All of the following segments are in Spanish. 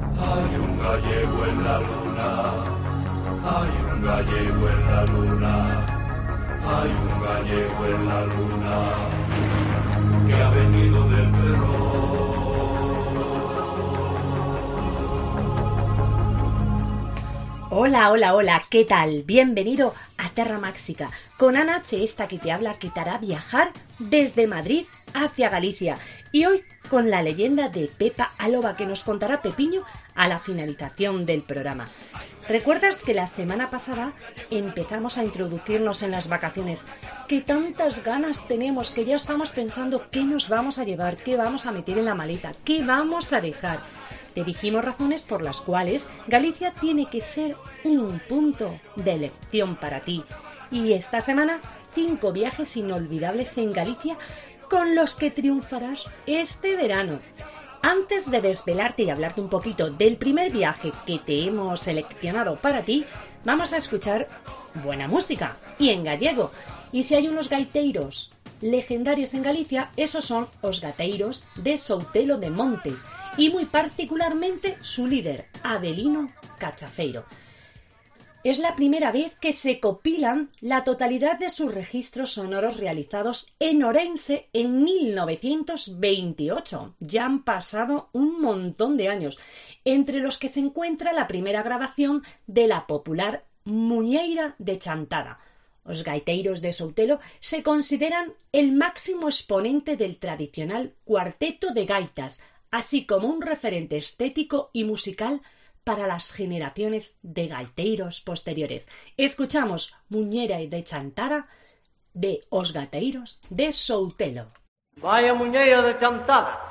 Hay un gallego en la luna, hay un gallego en la luna, hay un gallego en la luna, que ha venido del cerro. Hola, hola, hola, ¿qué tal? Bienvenido a Terra Máxica, con Ana Che, esta que te habla, que te hará viajar desde Madrid hacia Galicia. Y hoy con la leyenda de Pepa Aloba, que nos contará Pepiño a la finalización del programa. ¿Recuerdas que la semana pasada empezamos a introducirnos en las vacaciones? Que tantas ganas tenemos, que ya estamos pensando qué nos vamos a llevar, qué vamos a meter en la maleta, qué vamos a dejar. Te dijimos razones por las cuales Galicia tiene que ser un punto de elección para ti. Y esta semana, 5 viajes inolvidables en Galicia con los que triunfarás este verano. Antes de desvelarte y hablarte un poquito del primer viaje que te hemos seleccionado para ti, vamos a escuchar buena música y en gallego. Y si hay unos gaiteiros legendarios en Galicia, esos son os gateiros de Soutelo de Montes, y muy particularmente su líder, Adelino Cachafeiro. Es la primera vez que se copilan la totalidad de sus registros sonoros realizados en Orense en 1928. Ya han pasado un montón de años, entre los que se encuentra la primera grabación de la popular Muñeira de Chantada. Os gaiteiros de Soutelo se consideran el máximo exponente del tradicional cuarteto de gaitas, así como un referente estético y musical para las generaciones de gaiteiros posteriores. Escuchamos Muñeira de Chantada de Os Gateiros de Soutelo. Vaya Muñeira de Chantada.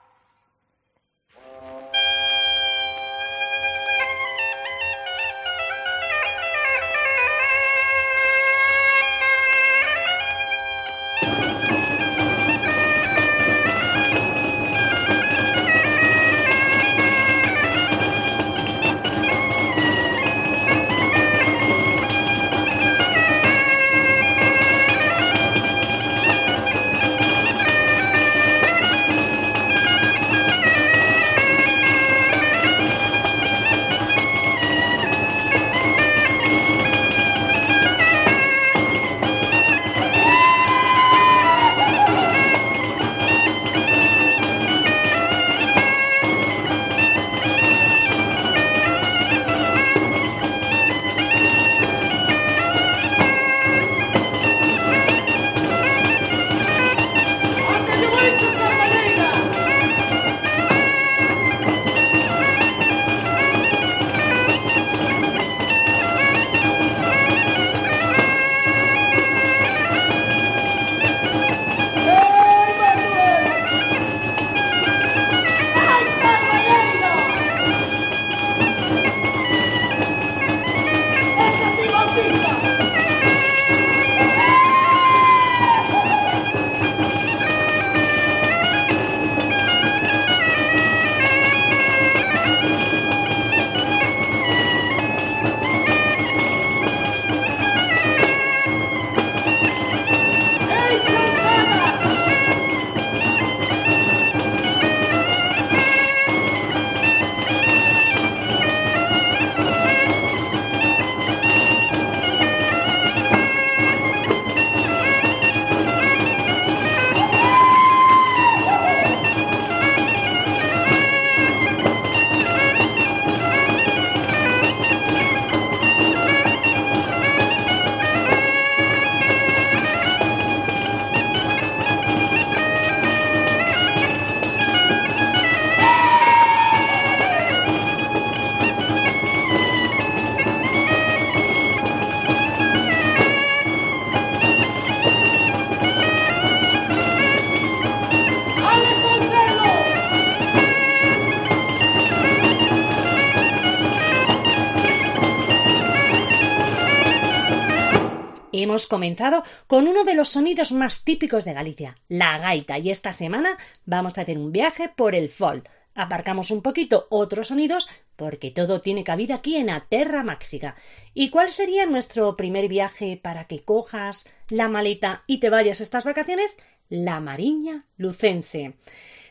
Hemos comenzado con uno de los sonidos más típicos de Galicia, la gaita, y esta semana vamos a hacer un viaje por el folk. Aparcamos un poquito otros sonidos porque todo tiene cabida aquí en A Terra Máxica. ¿Y cuál sería nuestro primer viaje para que cojas la maleta y te vayas estas vacaciones? La Mariña Lucense.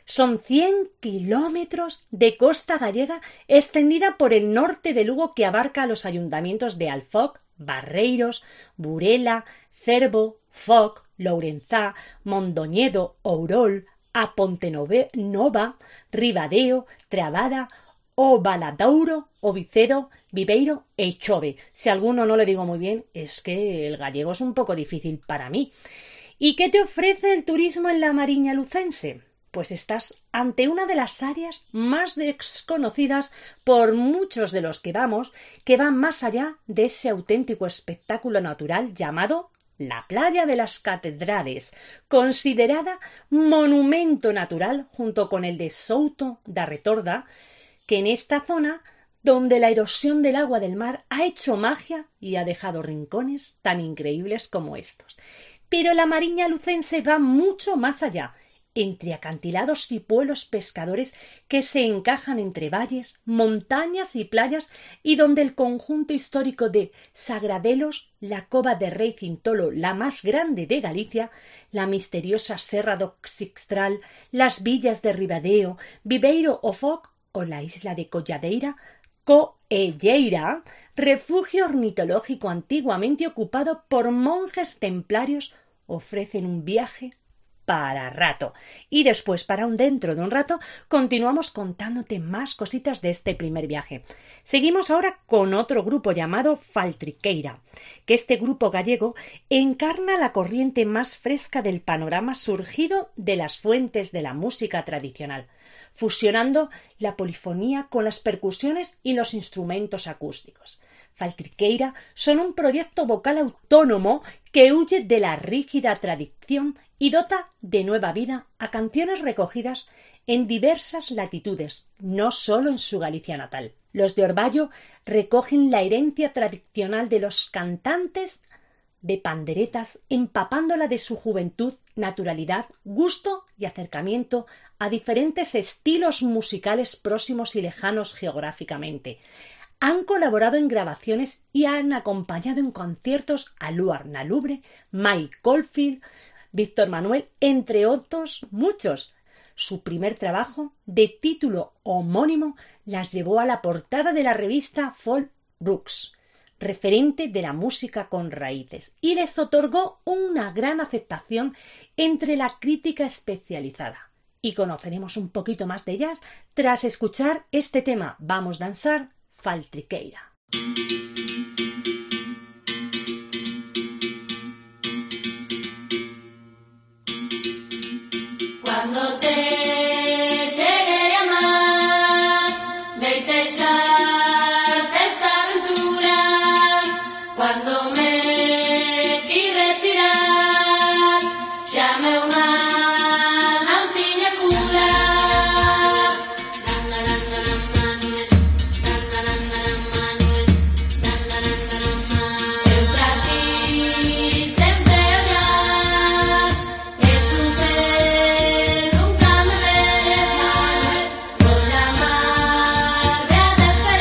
Son 100 kilómetros de costa gallega extendida por el norte de Lugo que abarca los ayuntamientos de Alfoc, Barreiros, Burela, Cervo, Foc, Lourenzá, Mondoñedo, Ourol, a Pontenova, Ribadeo, Trabada, o Valadouro, o Vicedo, Viveiro e Chove. Si a alguno no le digo muy bien, es que el gallego es un poco difícil para mí. ¿Y qué te ofrece el turismo en la Mariña Lucense? Pues estás ante una de las áreas más desconocidas por muchos de los que vamos, que van más allá de ese auténtico espectáculo natural llamado la Playa de las Catedrales, considerada monumento natural junto con el de Souto da Retorda, que en esta zona donde la erosión del agua del mar ha hecho magia y ha dejado rincones tan increíbles como estos. Pero la Mariña Lucense va mucho más allá, entre acantilados y pueblos pescadores que se encajan entre valles, montañas y playas, y donde el conjunto histórico de Sagradelos, la cova de Rei Cintolo, la más grande de Galicia, la misteriosa Serra do Xistral, las villas de Ribadeo, Viveiro o Foc o la isla de Colladeira, Coelleira, refugio ornitológico antiguamente ocupado por monjes templarios, ofrecen un viaje para rato. Y después, dentro de un rato, continuamos contándote más cositas de este primer viaje. Seguimos ahora con otro grupo llamado Faltriqueira, que este grupo gallego encarna la corriente más fresca del panorama surgido de las fuentes de la música tradicional, fusionando la polifonía con las percusiones y los instrumentos acústicos. Faltriqueira son un proyecto vocal autónomo que huye de la rígida tradición y dota de nueva vida a canciones recogidas en diversas latitudes, no solo en su Galicia natal. Los de Orballo recogen la herencia tradicional de los cantantes de panderetas, empapándola de su juventud, naturalidad, gusto y acercamiento a diferentes estilos musicales próximos y lejanos geográficamente. Han colaborado en grabaciones y han acompañado en conciertos a Luar Nalubre, Mike Caulfield, Víctor Manuel, entre otros muchos. Su primer trabajo, de título homónimo, las llevó a la portada de la revista Folk Brooks, referente de la música con raíces, y les otorgó una gran aceptación entre la crítica especializada. Y conoceremos un poquito más de ellas tras escuchar este tema Vamos danzar, Faltriqueira. Cuando te llegue a amar, deite echarte esa aventura. Cuando me quiere tirar, llame una lampiña cura. Eu pra ti sempre olhar, e tu ser nunca me veres mais. Vou llamar de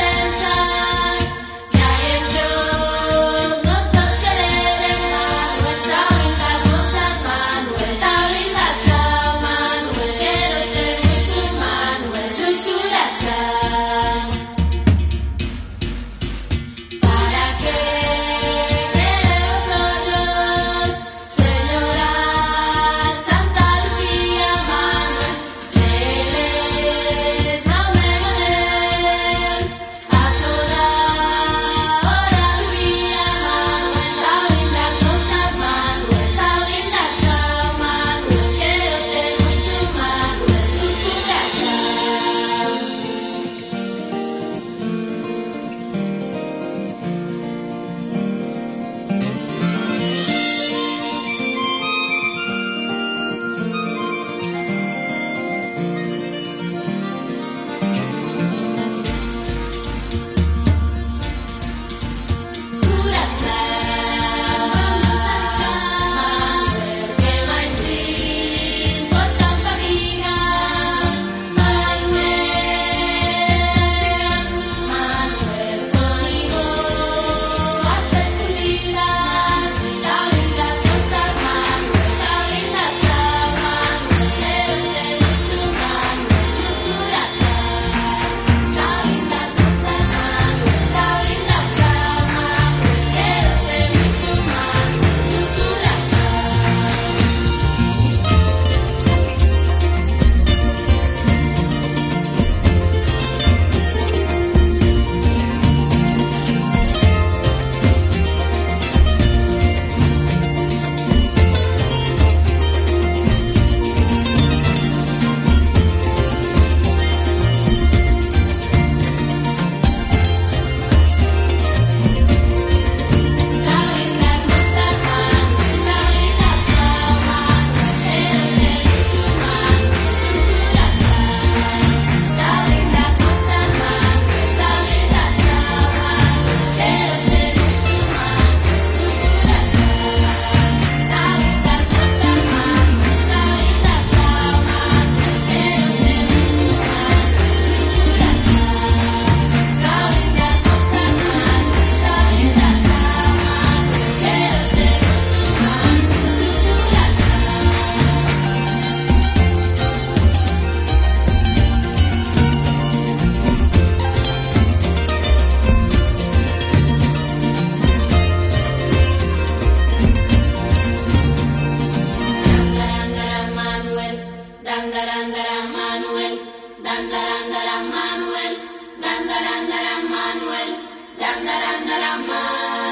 Dandarandaran Manuel, dandarandarama.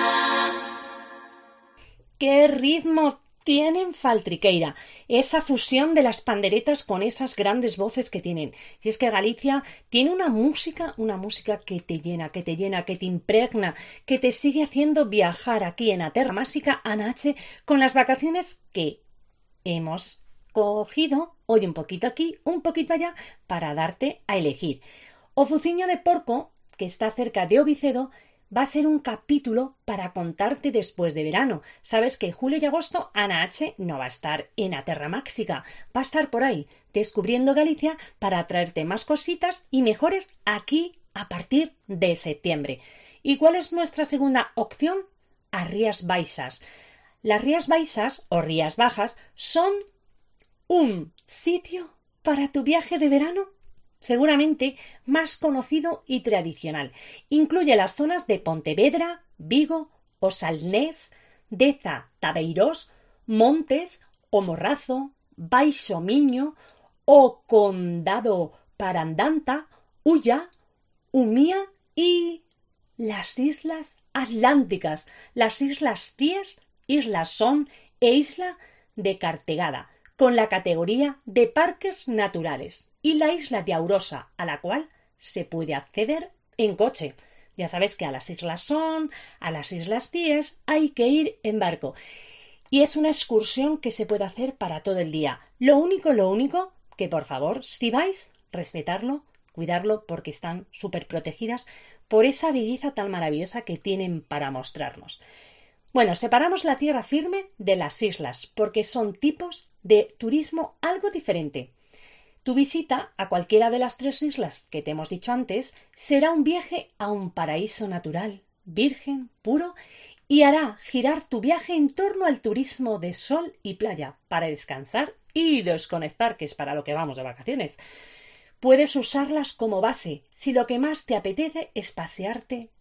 ¡Qué ritmo tienen Faltriqueira! Esa fusión de las panderetas con esas grandes voces que tienen. Y es que Galicia tiene una música que te llena, que te impregna, que te sigue haciendo viajar aquí en A Terra Máxica, Anache, con las vacaciones que hemos cogido hoy un poquito aquí, un poquito allá, para darte a elegir. O Fuciño de Porco, que está cerca de Ovicedo, va a ser un capítulo para contarte después de verano. Sabes que julio y agosto Ana H. no va a estar en A Terra Máxica, va a estar por ahí descubriendo Galicia para traerte más cositas y mejores aquí a partir de septiembre. ¿Y cuál es nuestra segunda opción? A Rías Baixas. Las Rías Baixas o Rías Bajas son un sitio para tu viaje de verano seguramente más conocido y tradicional. Incluye las zonas de Pontevedra, Vigo, O Salnés, Deza, Tabeirós, Montes, O Morrazo, Baixo Miño, O Condado Parandanta, Ulla, Umía y las Islas Atlánticas, las Islas Cíes, Isla Son e Isla de Cartegada, con la categoría de parques naturales, y la isla de Aurosa, a la cual se puede acceder en coche. Ya sabes que a las Islas Son, a las Islas Cíes, hay que ir en barco. Y es una excursión que se puede hacer para todo el día. Lo único, que por favor, si vais, respetarlo, cuidarlo, porque están súper protegidas por esa belleza tan maravillosa que tienen para mostrarnos. Bueno, separamos la tierra firme de las islas, porque son tipos de turismo algo diferente. Tu visita a cualquiera de las 3 islas que te hemos dicho antes será un viaje a un paraíso natural, virgen, puro, y hará girar tu viaje en torno al turismo de sol y playa, para descansar y desconectar, que es para lo que vamos de vacaciones. Puedes usarlas como base si lo que más te apetece es pasearte,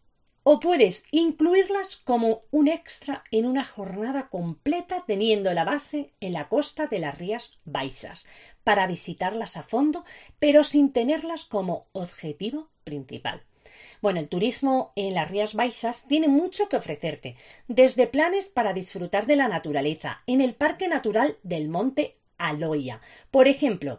o puedes incluirlas como un extra en una jornada completa teniendo la base en la costa de las Rías Baixas, para visitarlas a fondo, pero sin tenerlas como objetivo principal. Bueno, el turismo en las Rías Baixas tiene mucho que ofrecerte, desde planes para disfrutar de la naturaleza en el Parque Natural del Monte Aloia. Por ejemplo,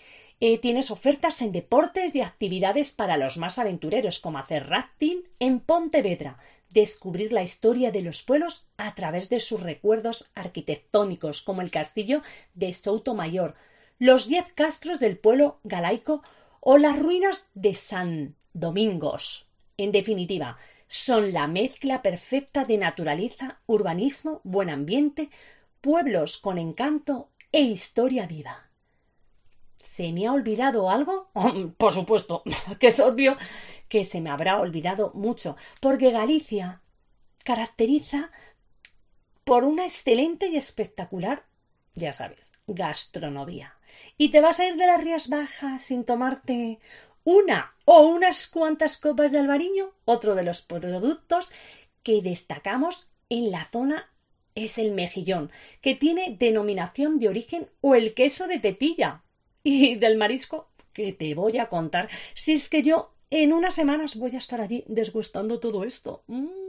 tienes ofertas en deportes y actividades para los más aventureros, como hacer rafting en Pontevedra, descubrir la historia de los pueblos a través de sus recuerdos arquitectónicos, como el castillo de Soutomaior, los 10 castros del pueblo galaico o las ruinas de San Domingos. En definitiva, son la mezcla perfecta de naturaleza, urbanismo, buen ambiente, pueblos con encanto e historia viva. ¿Se me ha olvidado algo? Por supuesto, que es obvio que se me habrá olvidado mucho, porque Galicia caracteriza por una excelente y espectacular, ya sabes, gastronomía. ¿Y te vas a ir de las Rías Bajas sin tomarte una o unas cuantas copas de albariño? Otro de los productos que destacamos en la zona es el mejillón, que tiene denominación de origen, o el queso de tetilla. Y del marisco, que te voy a contar, si es que yo en unas semanas voy a estar allí desgustando todo esto.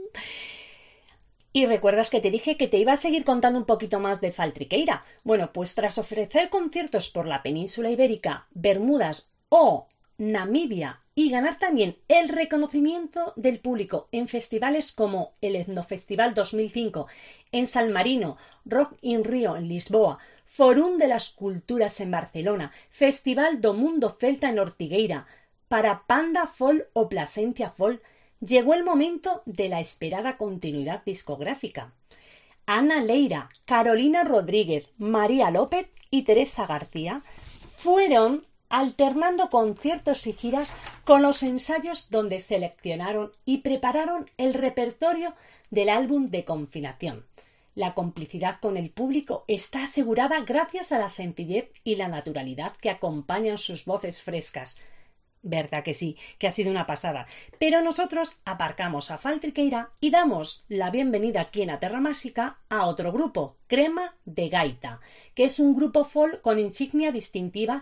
Y recuerdas que te dije que te iba a seguir contando un poquito más de Faltriqueira. Bueno, pues tras ofrecer conciertos por la península ibérica, Bermudas o Namibia, y ganar también el reconocimiento del público en festivales como el Etnofestival 2005 en San Marino, Rock in Rio en Lisboa, Forum de las Culturas en Barcelona, Festival do Mundo Celta en Ortigueira, para Panda Folk o Plasencia Folk, llegó el momento de la esperada continuidad discográfica. Ana Leira, Carolina Rodríguez, María López y Teresa García fueron alternando conciertos y giras con los ensayos, donde seleccionaron y prepararon el repertorio del álbum de Confinación. La complicidad con el público está asegurada gracias a la sencillez y la naturalidad que acompañan sus voces frescas. ¿Verdad que sí? Que ha sido una pasada. Pero nosotros aparcamos a Faltriqueira y damos la bienvenida aquí en A Terra Máxica a otro grupo, Crema de Gaita, que es un grupo folk con insignia distintiva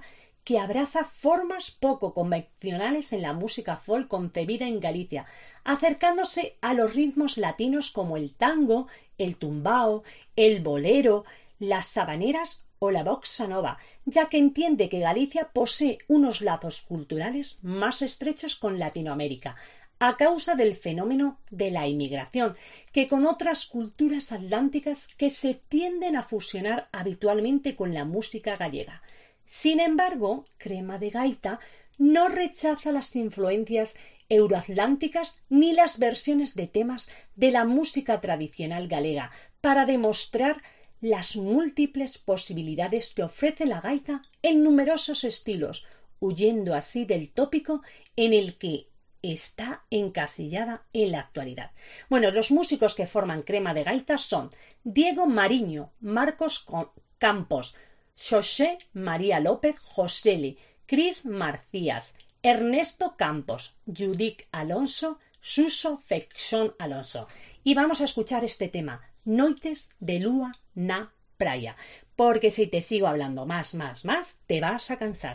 que abraza formas poco convencionales en la música folk concebida en Galicia, acercándose a los ritmos latinos como el tango, el tumbao, el bolero, las habaneras o la bossa nova, ya que entiende que Galicia posee unos lazos culturales más estrechos con Latinoamérica, a causa del fenómeno de la inmigración, que con otras culturas atlánticas que se tienden a fusionar habitualmente con la música gallega. Sin embargo, Crema de Gaita no rechaza las influencias euroatlánticas ni las versiones de temas de la música tradicional galega para demostrar las múltiples posibilidades que ofrece la gaita en numerosos estilos, huyendo así del tópico en el que está encasillada en la actualidad. Bueno, los músicos que forman Crema de Gaita son Diego Mariño, Marcos Campos, José María López Joseli, Cris Marcías, Ernesto Campos, Judith Alonso, Suso Feixón Alonso. Y vamos a escuchar este tema, Noites de Lúa na Praia, porque si te sigo hablando más, te vas a cansar.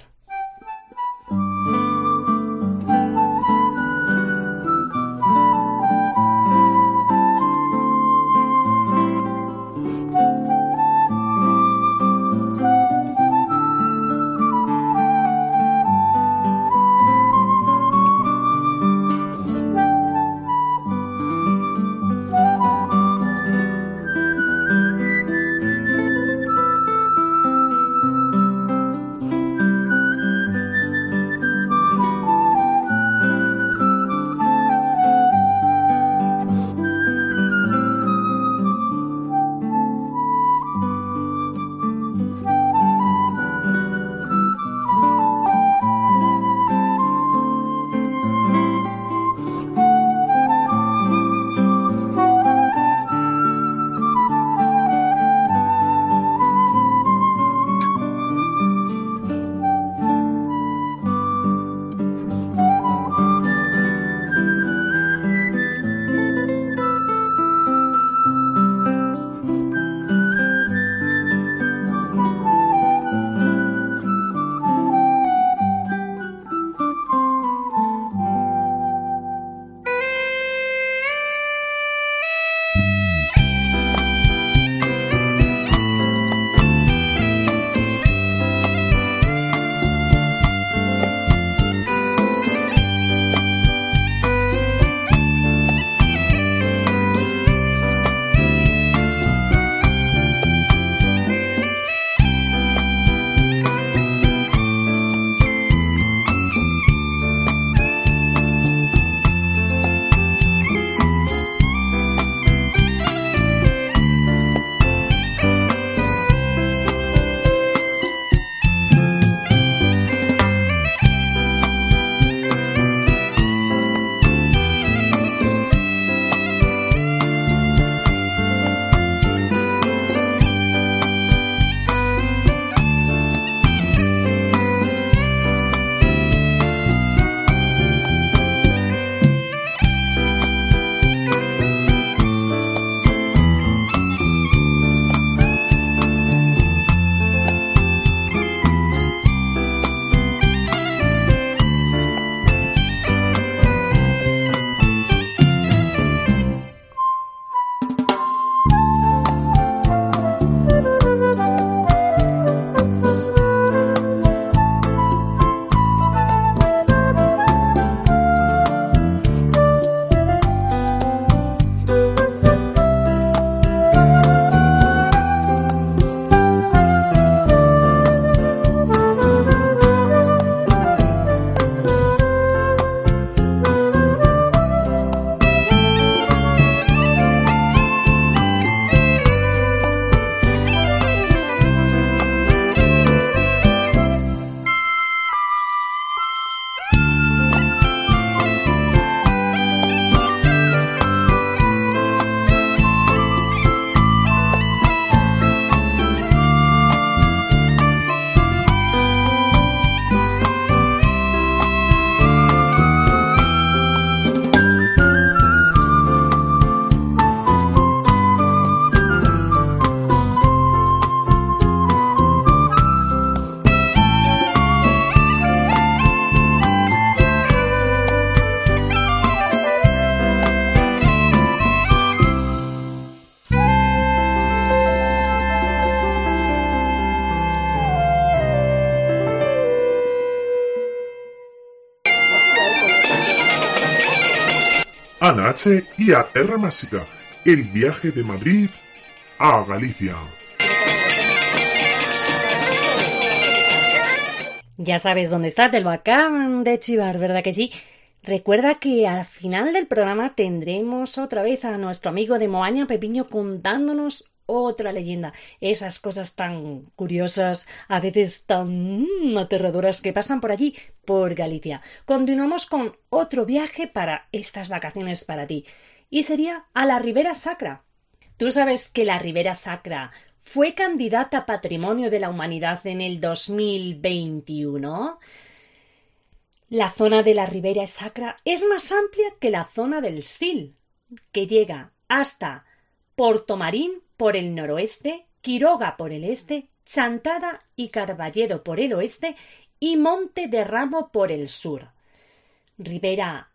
Ana H. y a Terra Másica, el viaje de Madrid a Galicia. Ya sabes dónde está, te lo acaban de chivar, ¿verdad que sí? Recuerda que al final del programa tendremos otra vez a nuestro amigo de Moaña, Pepiño, contándonos otra leyenda. Esas cosas tan curiosas, a veces tan aterradoras que pasan por allí, por Galicia. Continuamos con otro viaje para estas vacaciones para ti. Y sería a la Ribera Sacra. ¿Tú sabes que la Ribera Sacra fue candidata a Patrimonio de la Humanidad en el 2021? La zona de la Ribera Sacra es más amplia que la zona del Sil, que llega hasta Portomarín por el noroeste, Quiroga por el este, Chantada y Carballedo por el oeste y Monte de Ramo por el sur. Ribeira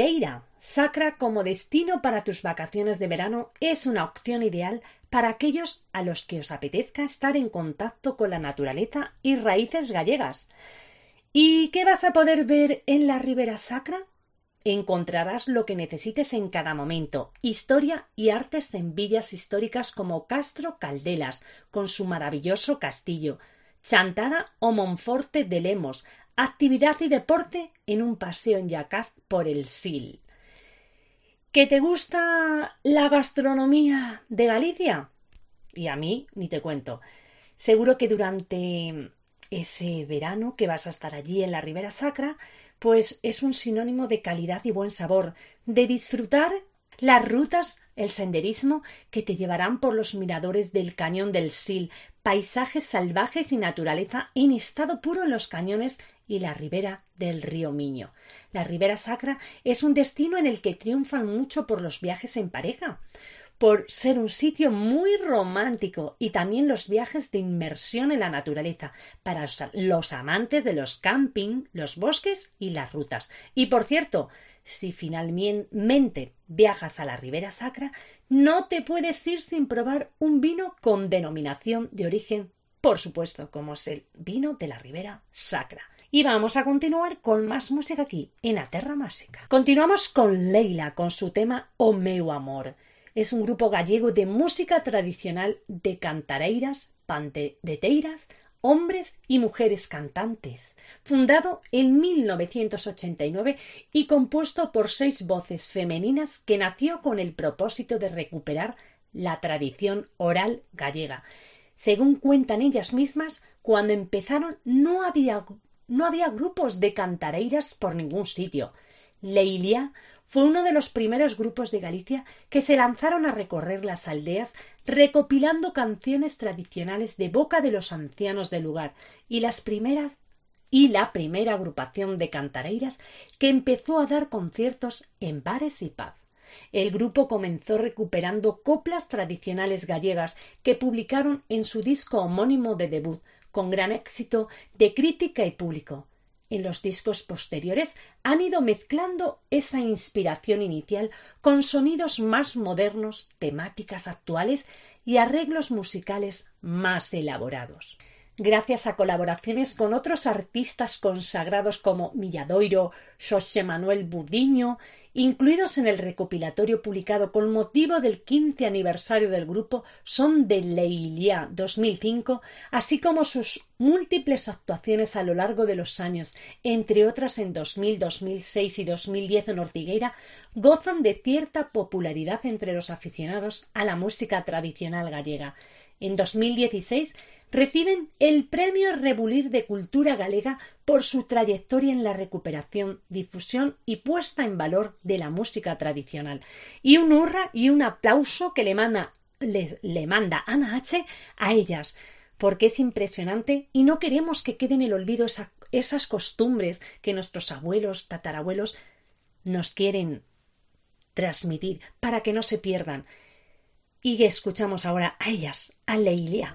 Sacra como destino para tus vacaciones de verano es una opción ideal para aquellos a los que os apetezca estar en contacto con la naturaleza y raíces gallegas. ¿Y qué vas a poder ver en la Ribera Sacra? Encontrarás lo que necesites en cada momento, historia y artes en villas históricas como Castro Caldelas, con su maravilloso castillo, Chantada o Monforte de Lemos, actividad y deporte en un paseo en yacaz por el Sil. ¿Que te gusta la gastronomía de Galicia? Y a mí ni te cuento. Seguro que durante ese verano que vas a estar allí en la Ribera Sacra, pues es un sinónimo de calidad y buen sabor, de disfrutar las rutas, el senderismo que te llevarán por los miradores del cañón del Sil, paisajes salvajes y naturaleza en estado puro en los cañones y la ribera del río Miño. La Ribera Sacra es un destino en el que triunfan mucho por los viajes en pareja, por ser un sitio muy romántico y también los viajes de inmersión en la naturaleza para los amantes de los camping, los bosques y las rutas. Y por cierto, si finalmente viajas a la Ribera Sacra, no te puedes ir sin probar un vino con denominación de origen, por supuesto, como es el vino de la Ribera Sacra. Y vamos a continuar con más música aquí, en A Terra Másica. Continuamos con Leila, con su tema O meu amor. Es un grupo gallego de música tradicional de cantareiras, pandeteiras, hombres y mujeres cantantes, fundado en 1989 y compuesto por 6 voces femeninas que nació con el propósito de recuperar la tradición oral gallega. Según cuentan ellas mismas, cuando empezaron no había grupos de cantareiras por ningún sitio. Leilia fue uno de los primeros grupos de Galicia que se lanzaron a recorrer las aldeas recopilando canciones tradicionales de boca de los ancianos del lugar y la primera agrupación de cantareiras que empezó a dar conciertos en bares y pubs. El grupo comenzó recuperando coplas tradicionales gallegas que publicaron en su disco homónimo de debut, con gran éxito de crítica y público. En los discos posteriores han ido mezclando esa inspiración inicial con sonidos más modernos, temáticas actuales y arreglos musicales más elaborados. Gracias a colaboraciones con otros artistas consagrados como Milladoiro, Xosé Manuel Budiño, incluidos en el recopilatorio publicado con motivo del 15 aniversario del grupo Son de Leilia 2005, así como sus múltiples actuaciones a lo largo de los años, entre otras en 2000, 2006 y 2010 en Ortigueira, gozan de cierta popularidad entre los aficionados a la música tradicional gallega. En 2016 reciben el Premio Rebulir de Cultura Galega por su trayectoria en la recuperación, difusión y puesta en valor de la música tradicional. Y un hurra y un aplauso que le manda Ana H. a ellas, porque es impresionante y no queremos que quede en el olvido esas costumbres que nuestros abuelos, tatarabuelos nos quieren transmitir para que no se pierdan. Y escuchamos ahora a ellas, a Leilia.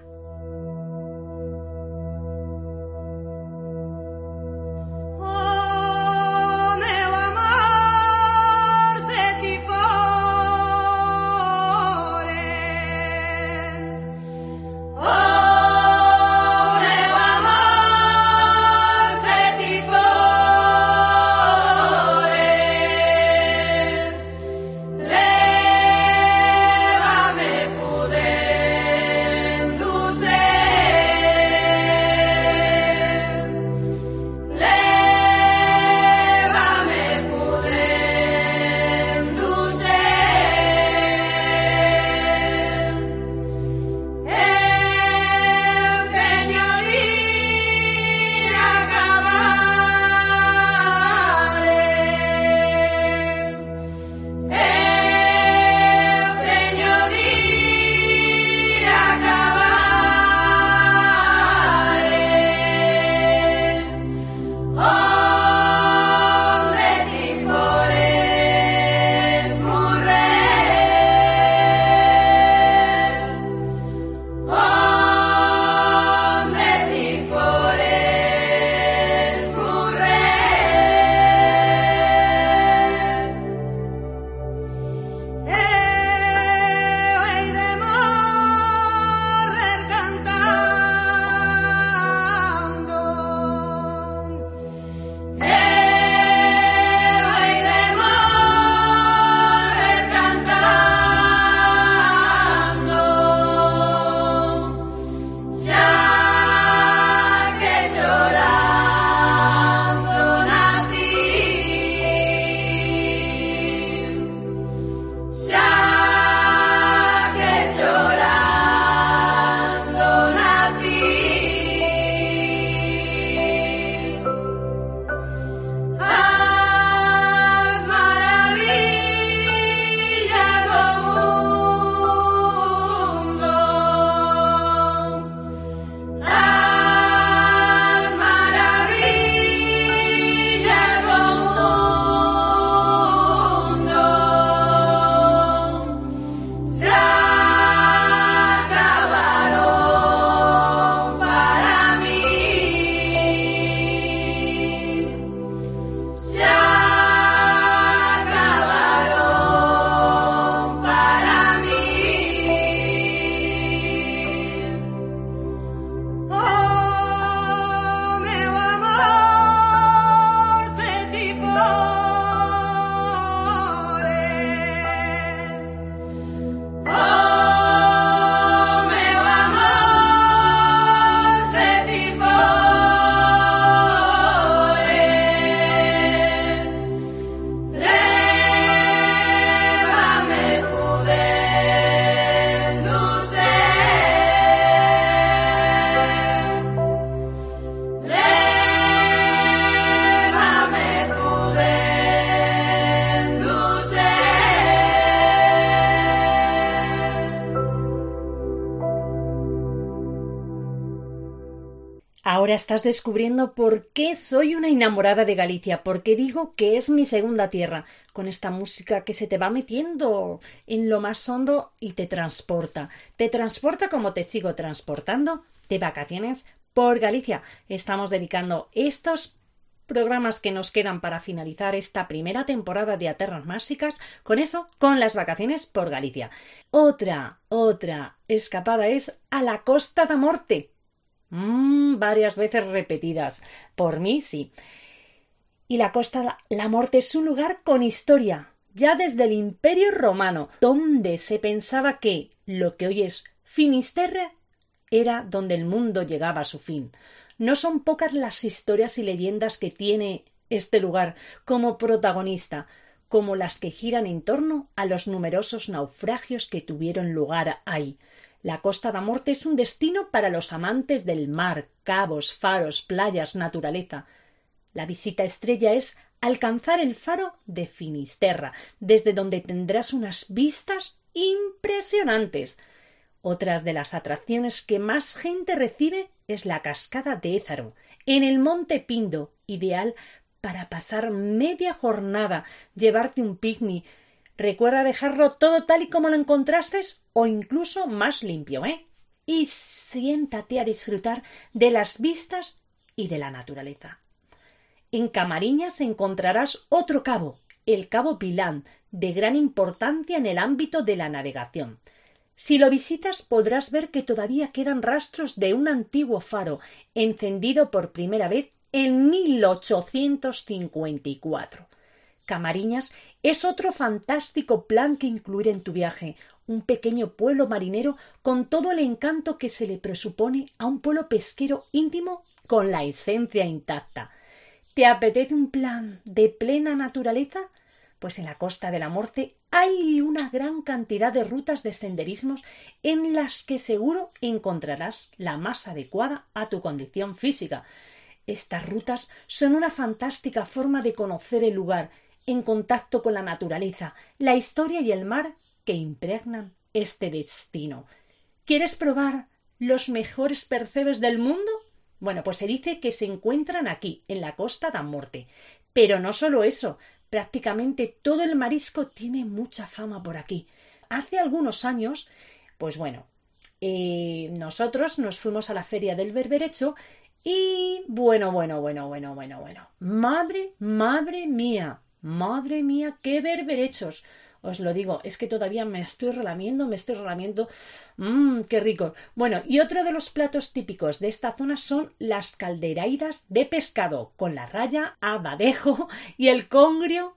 Ahora estás descubriendo por qué soy una enamorada de Galicia, por qué digo que es mi segunda tierra, con esta música que se te va metiendo en lo más hondo y te transporta. Te transporta como te sigo transportando de vacaciones por Galicia. Estamos dedicando estos programas que nos quedan para finalizar esta primera temporada de A Terras Máxicas con eso, con las vacaciones por Galicia. Otra escapada es a la Costa da Morte. Varias veces repetidas. Por mí, sí. Y la Costa da Morte es un lugar con historia, ya desde el Imperio Romano, donde se pensaba que lo que hoy es Finisterre era donde el mundo llegaba a su fin. No son pocas las historias y leyendas que tiene este lugar como protagonista, como las que giran en torno a los numerosos naufragios que tuvieron lugar ahí. La Costa da Morte es un destino para los amantes del mar, cabos, faros, playas, naturaleza. La visita estrella es alcanzar el faro de Finisterra, desde donde tendrás unas vistas impresionantes. Otras de las atracciones que más gente recibe es la cascada de Ézaro, en el Monte Pindo, ideal para pasar media jornada, llevarte un picnic. Recuerda dejarlo todo tal y como lo encontraste o incluso más limpio, Y siéntate a disfrutar de las vistas y de la naturaleza. En Camariñas encontrarás otro cabo, el Cabo Vilán, de gran importancia en el ámbito de la navegación. Si lo visitas podrás ver que todavía quedan rastros de un antiguo faro, encendido por primera vez en 1854. Camariñas es otro fantástico plan que incluir en tu viaje, un pequeño pueblo marinero con todo el encanto que se le presupone a un pueblo pesquero íntimo con la esencia intacta. ¿Te apetece un plan de plena naturaleza? Pues en la Costa de la Morte hay una gran cantidad de rutas de senderismos en las que seguro encontrarás la más adecuada a tu condición física. Estas rutas son una fantástica forma de conocer el lugar, en contacto con la naturaleza, la historia y el mar que impregnan este destino. ¿Quieres probar los mejores percebes del mundo? Bueno, pues se dice que se encuentran aquí, en la Costa da Morte. Pero no solo eso, prácticamente todo el marisco tiene mucha fama por aquí. Hace algunos años, pues bueno, nosotros nos fuimos a la feria del Berberecho y bueno. Madre mía, qué berberechos. Os lo digo, es que todavía me estoy relamiendo. Qué rico. Bueno, y otro de los platos típicos de esta zona son las caldeiraidas de pescado, con la raya, abadejo y el congrio.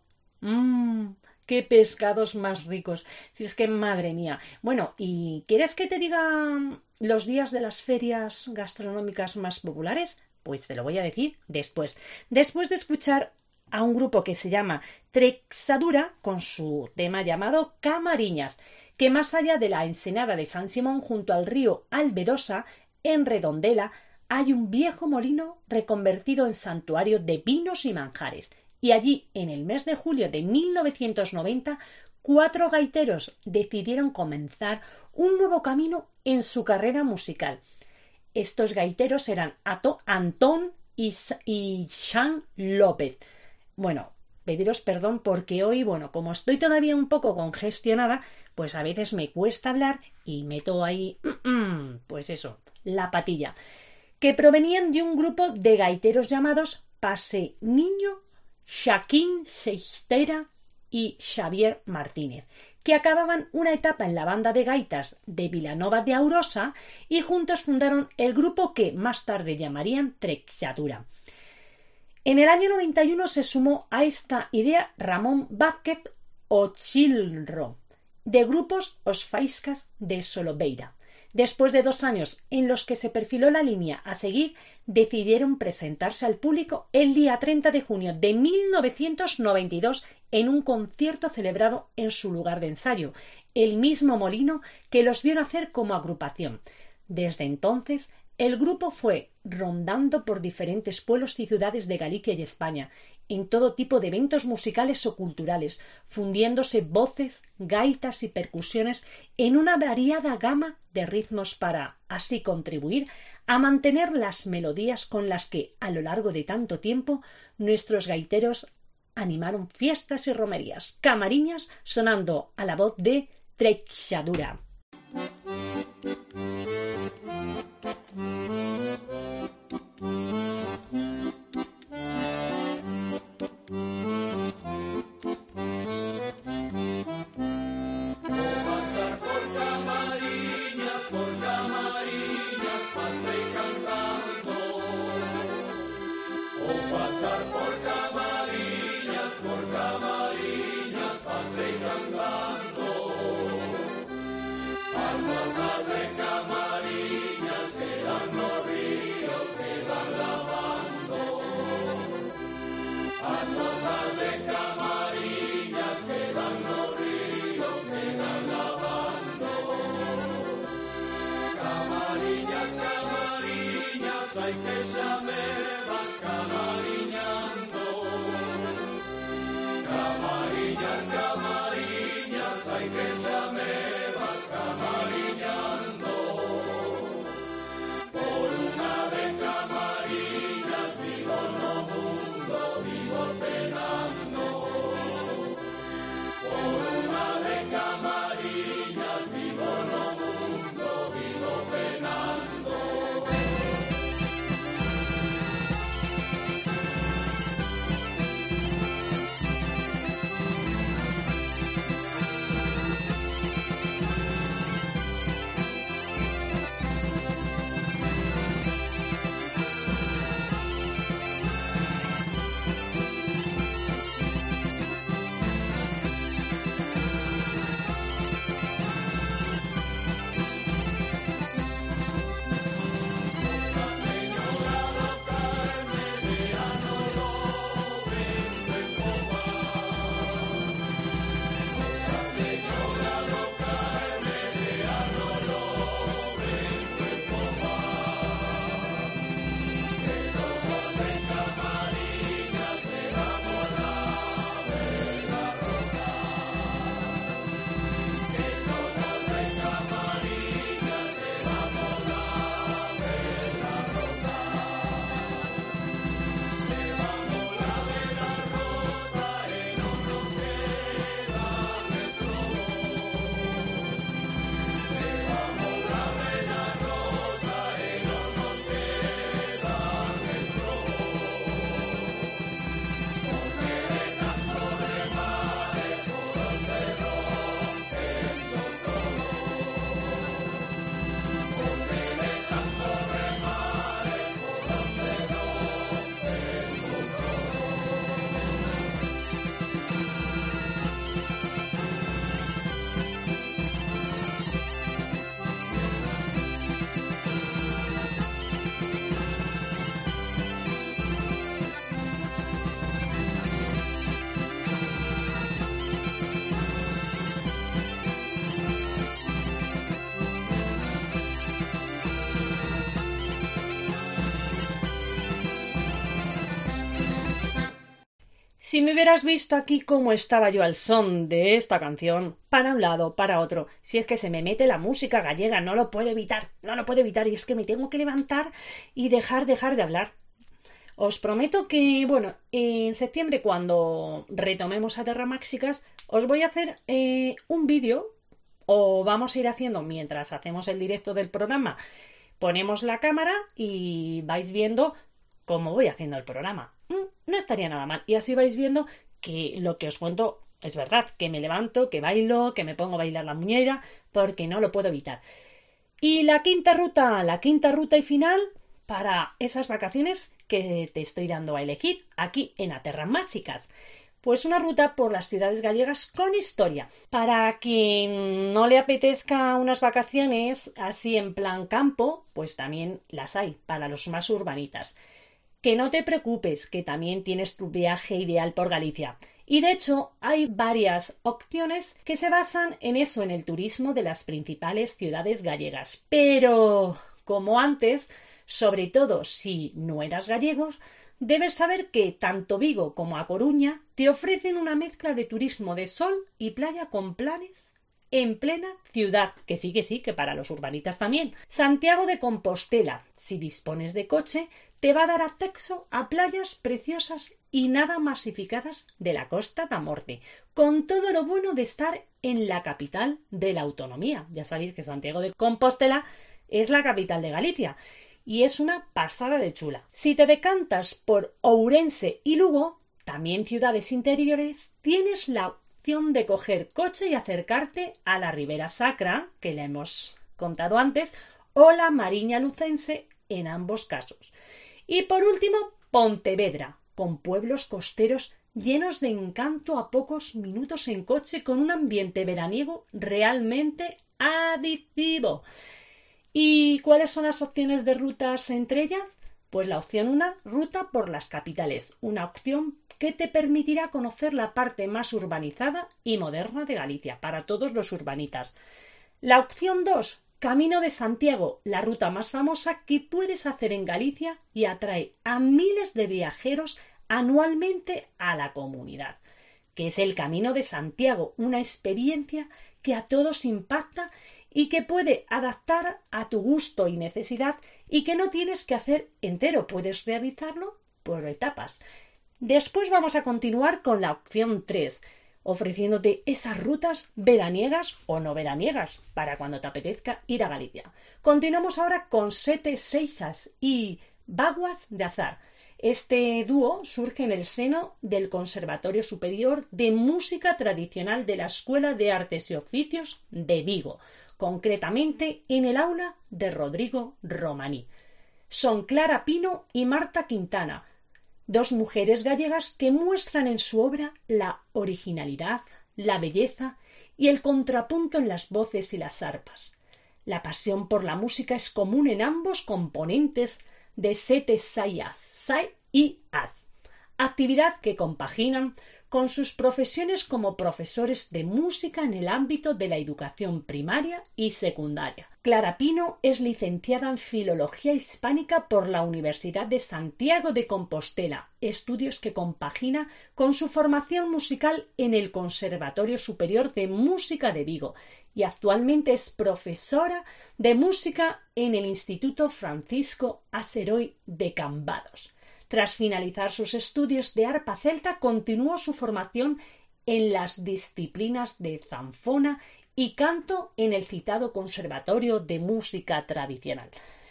Qué pescados más ricos. Si es que madre mía. Bueno, ¿y quieres que te diga los días de las ferias gastronómicas más populares? Pues te lo voy a decir después. Después de escuchar a un grupo que se llama Trexadura con su tema llamado Camariñas, que más allá de la ensenada de San Simón junto al río Albedosa, en Redondela, hay un viejo molino reconvertido en santuario de vinos y manjares. Y allí, en el mes de julio de 1990, 4 gaiteros decidieron comenzar un nuevo camino en su carrera musical. Estos gaiteros eran Antón y Xan López. Bueno, pediros perdón porque hoy, como estoy todavía un poco congestionada, pues a veces me cuesta hablar y meto ahí, pues eso, la patilla, que provenían de un grupo de gaiteros llamados Pase Niño, Joaquín Seixeira y Xavier Martínez, que acababan una etapa en la banda de gaitas de Vilanova de Aurosa y juntos fundaron el grupo que más tarde llamarían Trexadura. En el año 91 se sumó a esta idea Ramón Vázquez Ochilro, de grupos Os Faiscas de Solobeira. Después de 2 años en los que se perfiló la línea a seguir, decidieron presentarse al público el día 30 de junio de 1992 en un concierto celebrado en su lugar de ensayo, el mismo molino que los vio nacer como agrupación. Desde entonces, el grupo fue rondando por diferentes pueblos y ciudades de Galicia y España, en todo tipo de eventos musicales o culturales, fundiéndose voces, gaitas y percusiones en una variada gama de ritmos para así contribuir a mantener las melodías con las que, a lo largo de tanto tiempo, nuestros gaiteros animaron fiestas y romerías. Camariñas sonando a la voz de Treixadura. Si me hubieras visto aquí cómo estaba yo al son de esta canción, para un lado, para otro, si es que se me mete la música gallega, no lo puedo evitar, y es que me tengo que levantar y dejar de hablar. Os prometo que, bueno, en septiembre, cuando retomemos a Terra Máxicas, os voy a hacer un vídeo, o vamos a ir haciendo mientras hacemos el directo del programa. Ponemos la cámara y vais viendo cómo voy haciendo el programa. No estaría nada mal. Y así vais viendo que lo que os cuento es verdad, que me levanto, que bailo, que me pongo a bailar la muñeira, porque no lo puedo evitar. Y la quinta ruta y final para esas vacaciones que te estoy dando a elegir aquí en A Terras Máxicas. Pues una ruta por las ciudades gallegas con historia. Para quien no le apetezca unas vacaciones así en plan campo, pues también las hay para los más urbanitas. Que no te preocupes, que también tienes tu viaje ideal por Galicia. Y de hecho hay varias opciones que se basan en eso, en el turismo de las principales ciudades gallegas. Pero, como antes, sobre todo si no eras gallegos, debes saber que tanto Vigo como A Coruña te ofrecen una mezcla de turismo de sol y playa con planes en plena ciudad, que sí, que para los urbanitas también. Santiago de Compostela, si dispones de coche, te va a dar acceso a playas preciosas y nada masificadas de la Costa da Morte, con todo lo bueno de estar en la capital de la autonomía. Ya sabéis que Santiago de Compostela es la capital de Galicia y es una pasada de chula. Si te decantas por Ourense y Lugo, también ciudades interiores, tienes la opción de coger coche y acercarte a la Ribera Sacra, que le hemos contado antes, o la Mariña Lucense en ambos casos. Y por último, Pontevedra, con pueblos costeros llenos de encanto a pocos minutos en coche, con un ambiente veraniego realmente adictivo. ¿Y cuáles son las opciones de rutas entre ellas? Pues la opción 1, ruta por las capitales, una opción que te permitirá conocer la parte más urbanizada y moderna de Galicia, para todos los urbanitas. La opción 2, Camino de Santiago, la ruta más famosa que puedes hacer en Galicia y atrae a miles de viajeros anualmente a la comunidad, que es el Camino de Santiago, una experiencia que a todos impacta y que puede adaptar a tu gusto y necesidad y que no tienes que hacer entero, puedes realizarlo por etapas. Después vamos a continuar con la opción 3, ofreciéndote esas rutas veraniegas o no veraniegas para cuando te apetezca ir a Galicia. Continuamos ahora con Sete Seixas y Vaguas de Azar. Este dúo surge en el seno del Conservatorio Superior de Música Tradicional de la Escuela de Artes y Oficios de Vigo, concretamente en el aula de Rodrigo Romaní. Son Clara Pino y Marta Quintana, dos mujeres gallegas que muestran en su obra la originalidad, la belleza y el contrapunto en las voces y las arpas. La pasión por la música es común en ambos componentes de Sete Seixas y As, actividad que compaginan con sus profesiones como profesores de música en el ámbito de la educación primaria y secundaria. Clara Pino es licenciada en Filología Hispánica por la Universidad de Santiago de Compostela, estudios que compagina con su formación musical en el Conservatorio Superior de Música de Vigo y actualmente es profesora de música en el Instituto Francisco Aseroy de Cambados. Tras finalizar sus estudios de arpa celta, continuó su formación en las disciplinas de zanfona y canto en el citado Conservatorio de Música Tradicional.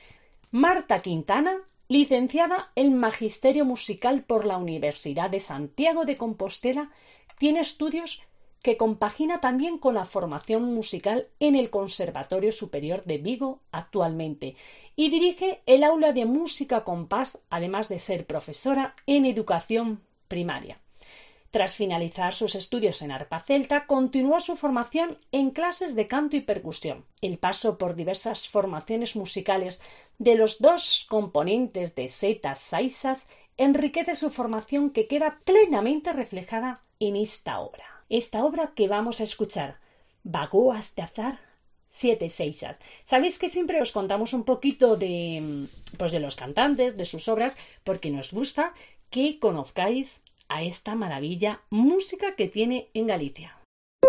Marta Quintana, licenciada en Magisterio Musical por la Universidad de Santiago de Compostela, tiene estudios que compagina también con la formación musical en el Conservatorio Superior de Vigo actualmente y dirige el aula de música compás, además de ser profesora en educación primaria. Tras finalizar sus estudios en arpa celta, continuó su formación en clases de canto y percusión. El paso por diversas formaciones musicales de los dos componentes de Sete Seixas enriquece su formación que queda plenamente reflejada en esta obra. Esta obra que vamos a escuchar, Vaguas de Azar, Sete Seixas. Sabéis que siempre os contamos un poquito de los cantantes, de sus obras, porque nos gusta que conozcáis a esta maravilla música que tiene en Galicia.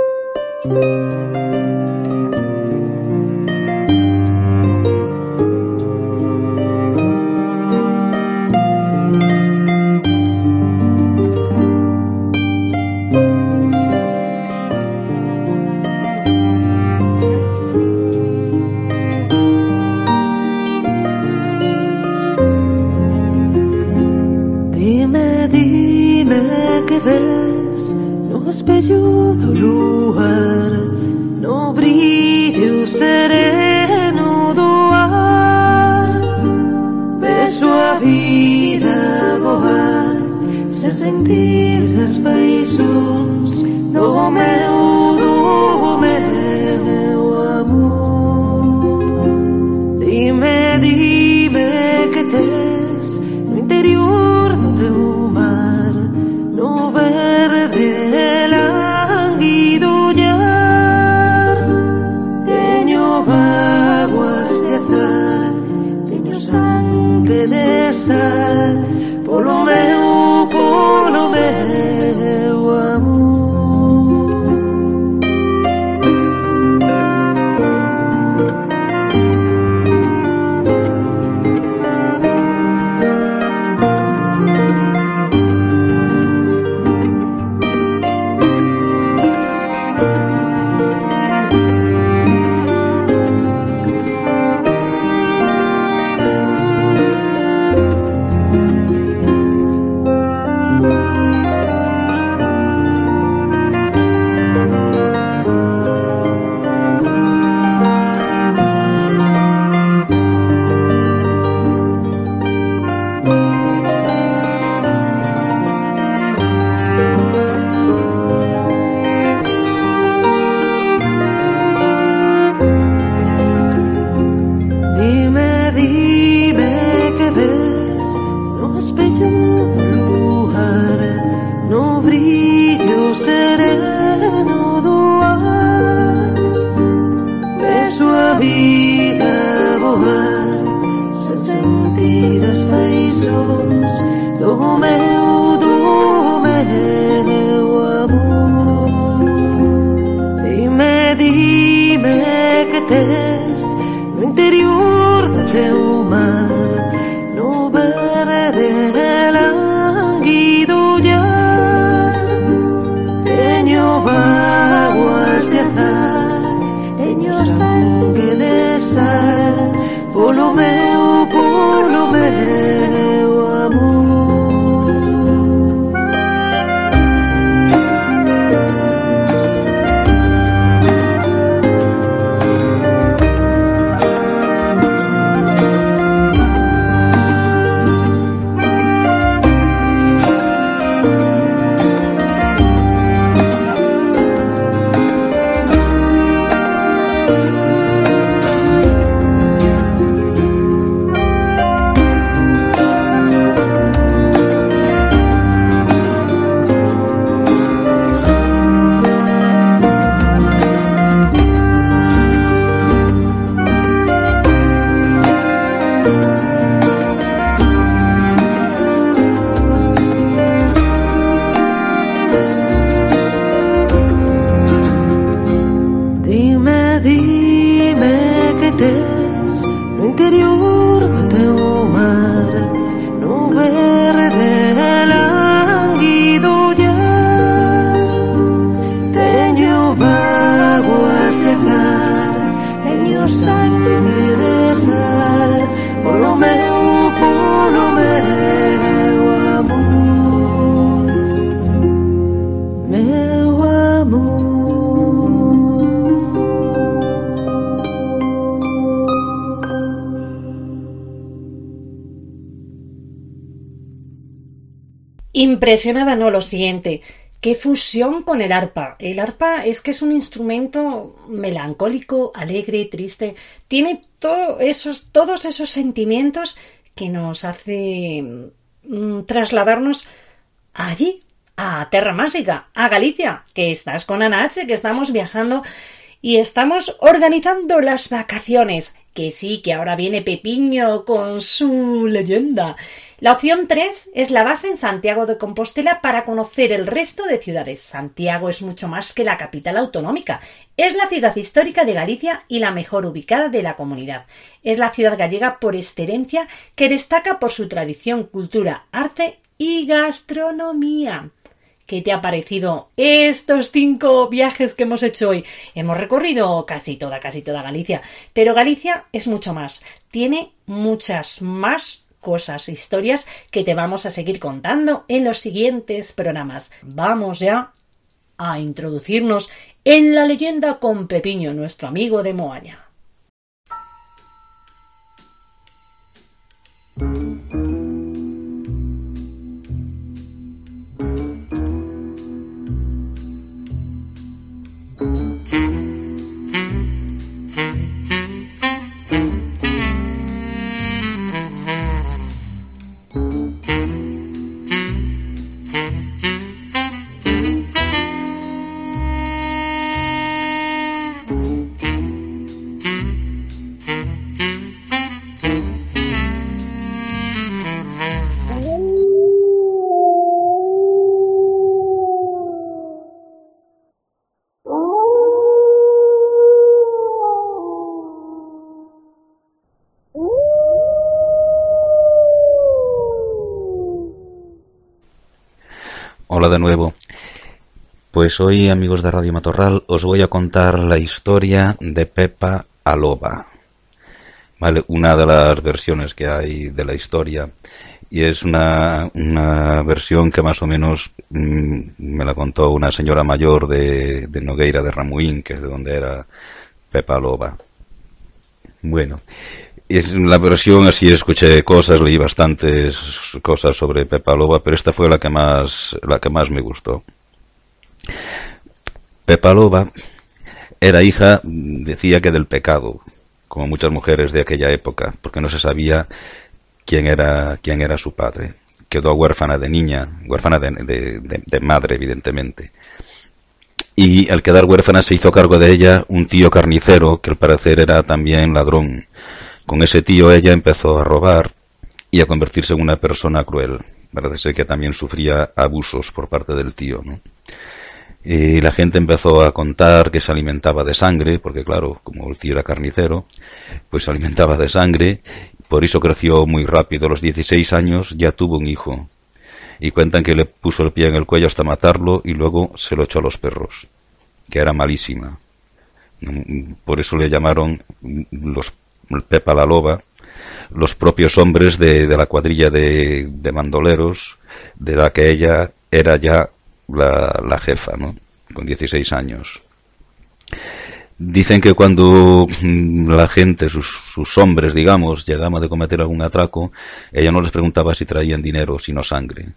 ves no espelludo luar, no brillo sereno do ar. Beso a vida voar, sen sentir as paixóns do meu amor. Dime, dime que tes no interior do teu mar, no verde languido ollar. Teño vaguas de azar, teño sangue de sal, polo meu amor. tes no interior do teu mar, no verde languido ollar. Teño vaguas de azar, teño sangue de sal, polo meu amor. Impresionada, no, lo siguiente. ¡Qué fusión con el arpa! El arpa es que es un instrumento melancólico, alegre, triste. Tiene todos esos sentimientos que nos hace trasladarnos allí, a Terra Másica, a Galicia, que estás con Ana H, que estamos viajando y estamos organizando las vacaciones. Que sí, que ahora viene Pepiño con su leyenda. La opción 3 es la base en Santiago de Compostela para conocer el resto de ciudades. Santiago es mucho más que la capital autonómica. Es la ciudad histórica de Galicia y la mejor ubicada de la comunidad. Es la ciudad gallega por excelencia que destaca por su tradición, cultura, arte y gastronomía. ¿Qué te ha parecido estos 5 viajes que hemos hecho hoy? Hemos recorrido casi toda Galicia, pero Galicia es mucho más. Tiene muchas más cosas, historias que te vamos a seguir contando en los siguientes programas. Vamos ya a introducirnos en la leyenda con Pepiño, nuestro amigo de Moaña. Hola de nuevo. Pues hoy, amigos de Radio Matorral, os voy a contar la historia de Pepa a Loba. Vale, una de las versiones que hay de la historia, y es una versión que más o menos me la contó una señora mayor de Nogueira de Ramuín, que es de donde era Pepa Loba. Bueno, es la versión así, escuché cosas, leí bastantes cosas sobre Pepa Loba, pero esta fue la que más me gustó. Pepa Loba era hija, decía que del pecado, como muchas mujeres de aquella época, porque no se sabía quién era su padre. Quedó huérfana de niña, huérfana de madre, evidentemente. Y al quedar huérfana se hizo cargo de ella un tío carnicero, que al parecer era también ladrón. Con ese tío ella empezó a robar y a convertirse en una persona cruel. Parece ser que también sufría abusos por parte del tío, ¿no? Y la gente empezó a contar que se alimentaba de sangre, porque claro, como el tío era carnicero, pues se alimentaba de sangre, por eso creció muy rápido. A los 16 años ya tuvo un hijo. Y cuentan que le puso el pie en el cuello hasta matarlo y luego se lo echó a los perros, que era malísima. Por eso le llamaron los Pepa la Loba, los propios hombres de la cuadrilla de bandoleros, de la que ella era ya la jefa, ¿no? Con 16 años. Dicen que cuando la gente, sus hombres, digamos, llegaban de cometer algún atraco, ella no les preguntaba si traían dinero, sino sangre.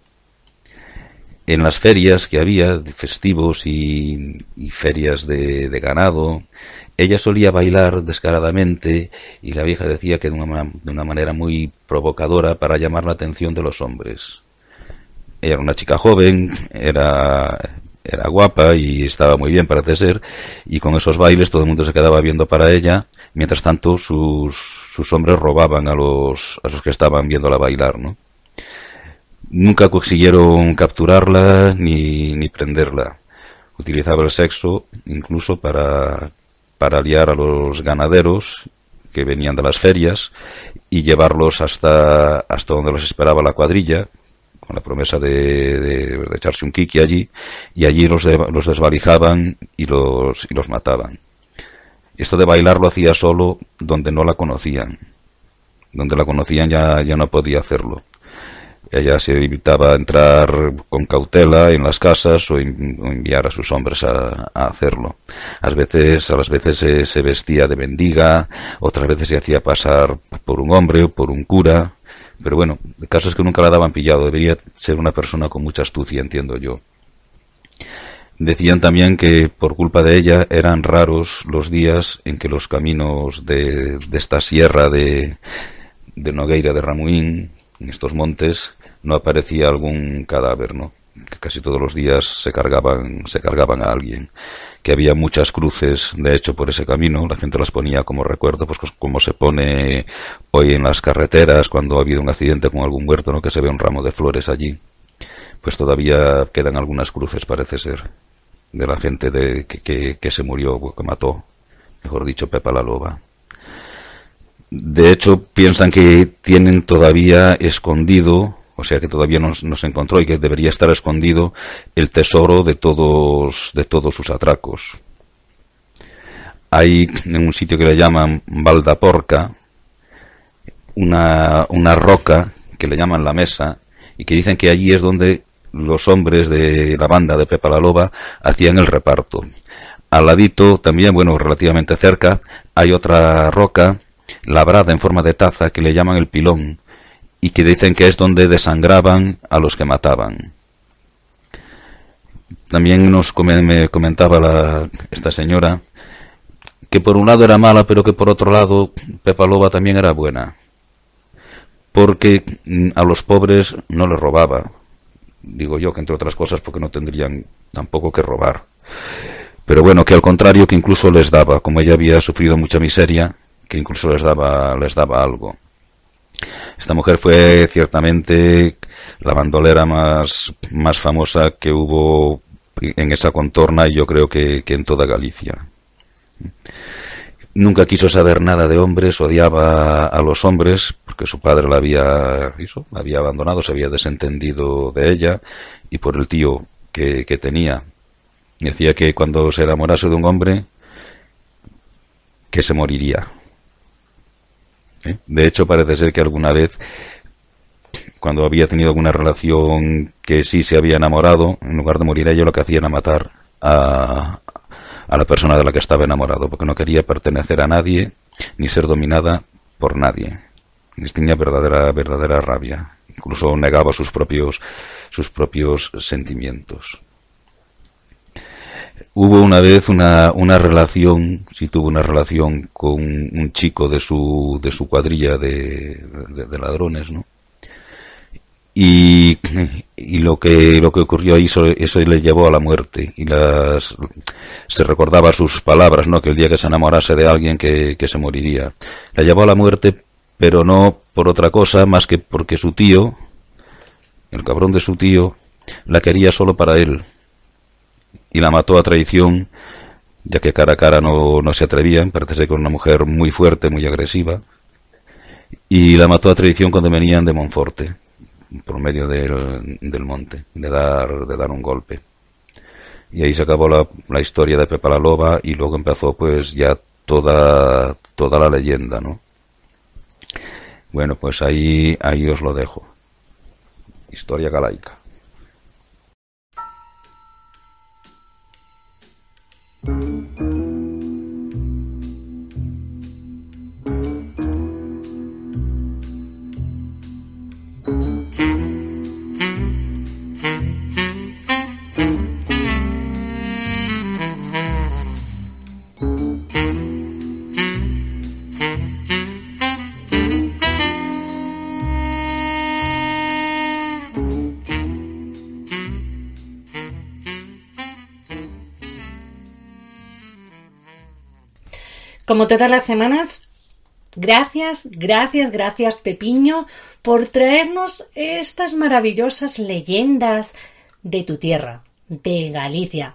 En las ferias que había, festivos y ferias de ganado, ella solía bailar descaradamente y la vieja decía que de una manera muy provocadora para llamar la atención de los hombres. Ella era una chica joven, era guapa y estaba muy bien, parece ser, y con esos bailes todo el mundo se quedaba viendo para ella. Mientras tanto sus hombres robaban a los que estaban viéndola bailar, ¿no? Nunca consiguieron capturarla ni prenderla. Utilizaba el sexo incluso para liar a los ganaderos que venían de las ferias y llevarlos hasta donde los esperaba la cuadrilla, con la promesa de echarse un kiki allí, y allí los desvalijaban y los mataban. Esto de bailar lo hacía solo donde no la conocían. Donde la conocían ya no podía hacerlo. Ella se evitaba entrar con cautela en las casas o enviar a sus hombres a hacerlo. A las veces se vestía de mendiga, otras veces se hacía pasar por un hombre o por un cura. Pero bueno, el caso es que nunca la daban pillado. Debería ser una persona con mucha astucia, entiendo yo. Decían también que por culpa de ella eran raros los días en que los caminos de esta sierra de Nogueira de Ramuín, en estos montes, no aparecía algún cadáver, ¿no? Que casi todos los días se cargaban a alguien. Que había muchas cruces, de hecho, por ese camino. La gente las ponía como recuerdo, pues como se pone hoy en las carreteras cuando ha habido un accidente con algún muerto, ¿no? Que se ve un ramo de flores allí. Pues todavía quedan algunas cruces, parece ser, de la gente que se murió, que mató, mejor dicho, Pepa la Loba. De hecho, piensan que tienen todavía escondido, o sea que todavía no se encontró y que debería estar escondido el tesoro de todos sus atracos. Hay en un sitio que le llaman Valdaporca una roca que le llaman la Mesa y que dicen que allí es donde los hombres de la banda de Pepa la Loba hacían el reparto. Al ladito, también, bueno, relativamente cerca, hay otra roca labrada en forma de taza que le llaman el Pilón y que dicen que es donde desangraban a los que mataban. También me comentaba esta señora que por un lado era mala, pero que por otro lado Pepa Loba también era buena, porque a los pobres no les robaba. Digo yo que entre otras cosas porque no tendrían tampoco que robar. Pero bueno, que al contrario, que incluso les daba, como ella había sufrido mucha miseria, que incluso les daba algo. Esta mujer fue ciertamente la bandolera más famosa que hubo en esa contorna y yo creo que en toda Galicia. Nunca quiso saber nada de hombres, odiaba a los hombres porque su padre la había abandonado, se había desentendido de ella y por el tío que tenía. Decía que cuando se enamorase de un hombre que se moriría. De hecho, parece ser que alguna vez, cuando había tenido alguna relación que sí se había enamorado, en lugar de morir ella, lo que hacía era matar a la persona de la que estaba enamorado, porque no quería pertenecer a nadie, ni ser dominada por nadie. Les tenía verdadera rabia. Incluso negaba sus propios sentimientos. Hubo una vez una relación, sí tuvo una relación con un chico de su cuadrilla de ladrones, ¿no? Y lo que ocurrió ahí, eso le llevó a la muerte. Y se recordaba sus palabras, ¿no? Que el día que se enamorase de alguien que se moriría. La llevó a la muerte, pero no por otra cosa más que porque su tío, el cabrón de su tío, la quería solo para él. y la mató a traición, ya que cara a cara no se atrevían. Parece ser que era una mujer muy fuerte, muy agresiva, y la mató a traición cuando venían de Monforte, por medio del monte, de dar un golpe. Y ahí se acabó la historia de Pepa la Loba, y luego empezó pues ya toda la leyenda, ¿no? Bueno, pues ahí os lo dejo. Historia galaica. Como todas las semanas, gracias Pepiño por traernos estas maravillosas leyendas de tu tierra, de Galicia.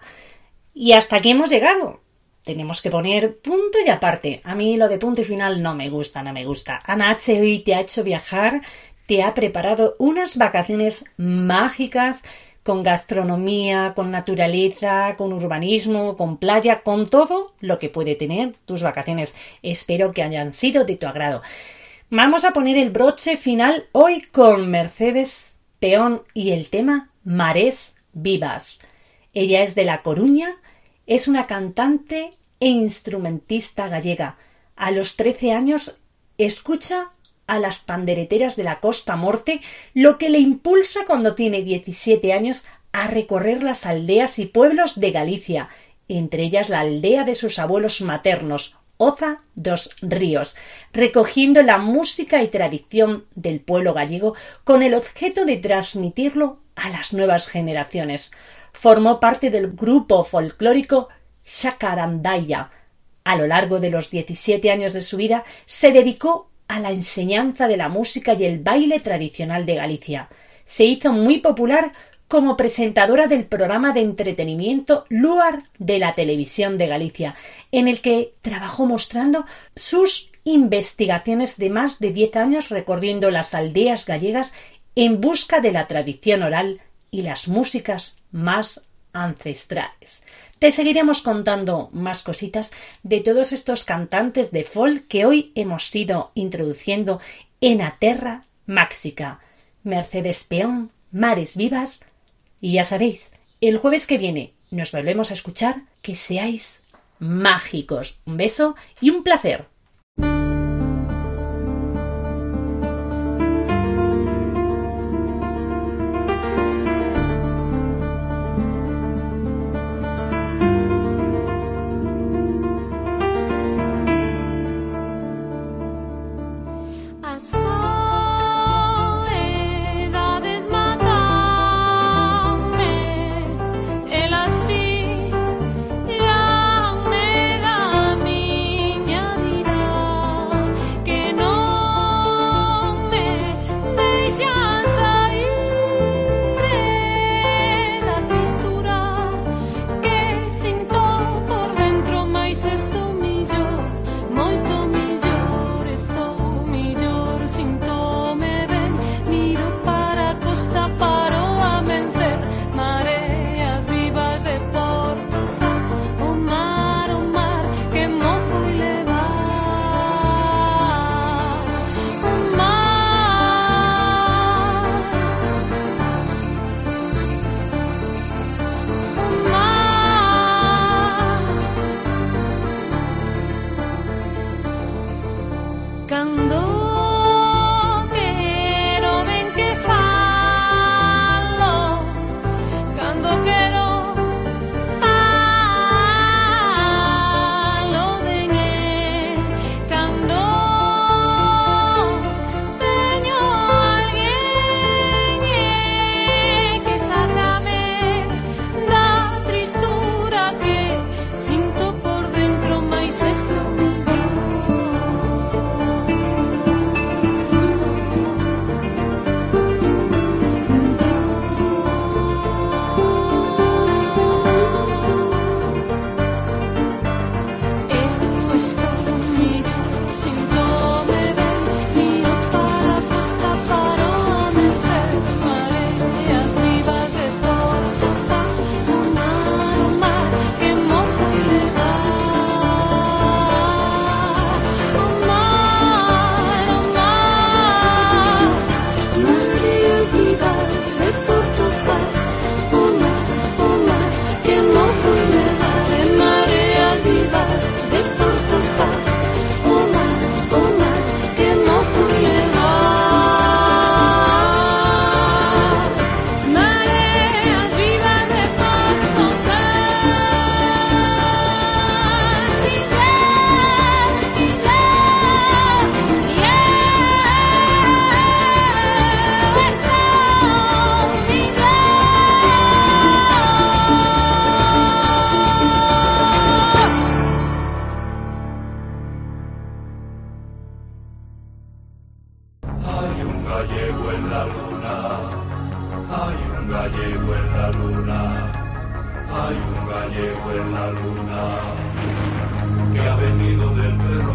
Y hasta aquí hemos llegado. Tenemos que poner punto y aparte. A mí lo de punto y final no me gusta. Ana H. hoy te ha hecho viajar, te ha preparado unas vacaciones mágicas, con gastronomía, con naturaleza, con urbanismo, con playa, con todo lo que puede tener tus vacaciones. Espero que hayan sido de tu agrado. Vamos a poner el broche final hoy con Mercedes Peón y el tema Marés Vivas. Ella es de La Coruña, es una cantante e instrumentista gallega. A los 13 años escucha a las pandereteras de la Costa Morte, lo que le impulsa cuando tiene 17 años a recorrer las aldeas y pueblos de Galicia, entre ellas la aldea de sus abuelos maternos, Oza dos Ríos, recogiendo la música y tradición del pueblo gallego con el objeto de transmitirlo a las nuevas generaciones. Formó parte del grupo folclórico Xacarandaya. A lo largo de los 17 años de su vida se dedicó a la enseñanza de la música y el baile tradicional de Galicia. Se hizo muy popular como presentadora del programa de entretenimiento Luar de la Televisión de Galicia, en el que trabajó mostrando sus investigaciones de más de 10 años recorriendo las aldeas gallegas en busca de la tradición oral y las músicas más ancestrales. Te seguiremos contando más cositas de todos estos cantantes de folk que hoy hemos ido introduciendo en A Terra Máxica. Mercedes Peón, Marés Vivas. Y ya sabéis, el jueves que viene nos volvemos a escuchar. Que seáis mágicos. Un beso y un placer. Vida luna, que ha venido del cerro